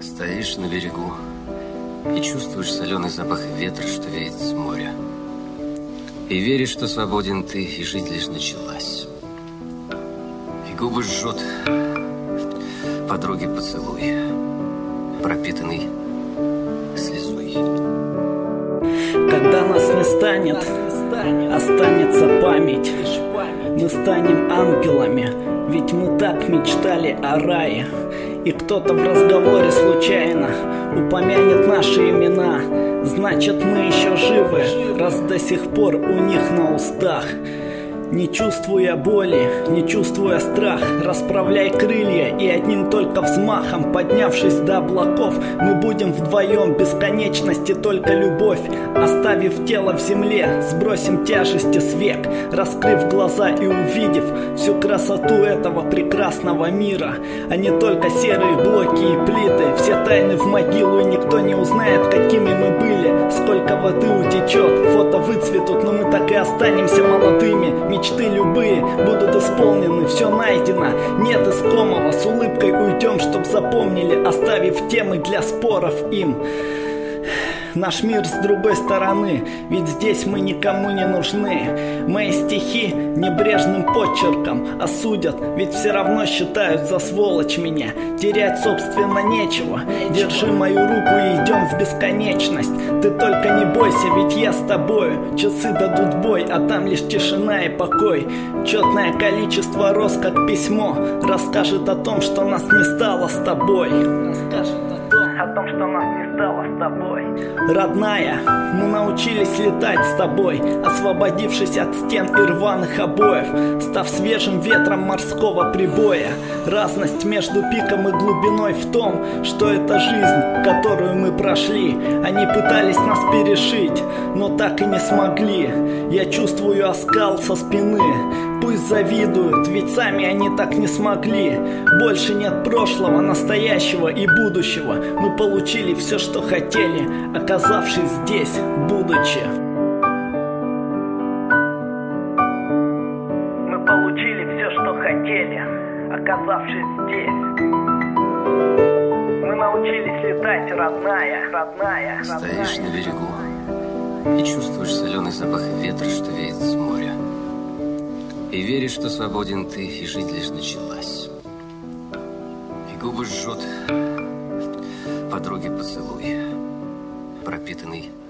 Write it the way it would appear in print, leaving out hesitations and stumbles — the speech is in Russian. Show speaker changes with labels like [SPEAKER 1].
[SPEAKER 1] Стоишь на берегу и чувствуешь соленый запах ветра, что веет с моря. И веришь, что свободен ты, и жизнь лишь началась. И губы жжет подруги поцелуй, пропитанный слезой.
[SPEAKER 2] Когда нас не станет, останется память. Мы станем ангелами, ведь мы так мечтали о рае. И кто-то в разговоре случайно упомянет наши имена. Значит, мы еще живы, раз до сих пор у них на устах. Не чувствуя боли, не чувствуя страх, расправляй крылья и одним только взмахом, поднявшись до облаков, мы будем вдвоем, бесконечности только любовь. Оставив тело в земле, сбросим тяжести с век, раскрыв глаза и увидев всю красоту этого прекрасного мира. А не только серые блоки и плиты, все тайны в могилу, и никто не узнает, какими мы были. Сколько воды утечет, фото выцветут, но мы так и останемся молодыми. Мечты любые будут исполнены, все найдено, нет искомого. С улыбкой уйдем, чтоб запомнили, оставив темы для споров им. Наш мир с другой стороны, ведь здесь мы никому не нужны. Мои стихи небрежным почерком осудят, ведь все равно считают за сволочь меня. Терять, собственно, нечего. Держи мою руку и идем в бесконечность. Ты только не бойся, ведь я с тобою. Часы дадут бой, а там лишь тишина и покой. Четное количество роз, как письмо, расскажет о том, что нас не стало с тобой. Расскажет о том, что нас не стало с тобой. Родная, мы научились летать с тобой, освободившись от стен и рваных обоев, став свежим ветром морского прибоя. Разность между пиком и глубиной в том, что это жизнь, которую мы прошли. Они пытались нас перешить, но так и не смогли. Я чувствую оскал со спины. Пусть завидуют, ведь сами они так не смогли. Больше нет прошлого, настоящего и будущего. Мы получили все, что хотели, оказавшись здесь, будучи. Мы получили все, что хотели, оказавшись здесь. Мы научились летать, родная.
[SPEAKER 1] Стоишь на берегу и чувствуешь соленый запах ветра, что веет с моря. И веришь, что свободен ты, и жизнь лишь началась. И губы жжет подруги поцелуй, пропитанный